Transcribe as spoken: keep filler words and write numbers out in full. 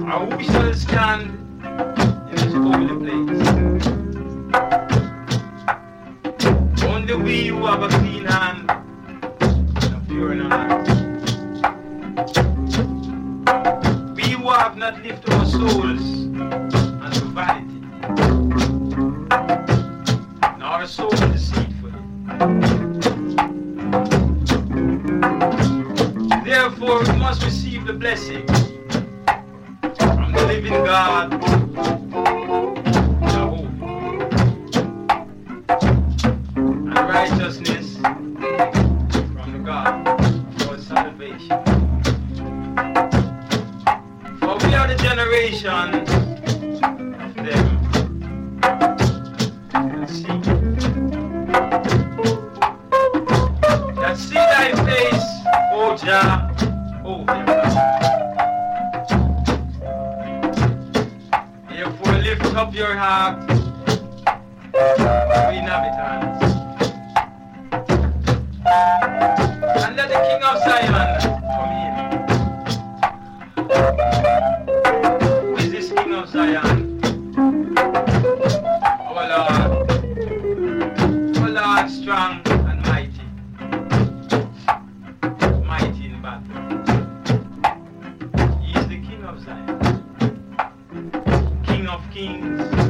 And who shall stand in this holy place? Only we who have a clean hand and a pure in heart. We who have not lifted our souls unto vanity, nor our soul deceitfully. Therefore we must receive the blessing from the living God, Jehovah, and righteousness from the God of our salvation. For we are the generation of them that see, that see thy face, O Jah, O Jah. Therefore lift up your heart, O inhabitants, and let the King of Zion come in. Who is this King of Zion? Our Lord, our Lord strong and mighty, mighty in battle. He is the King of Zion, King of kings,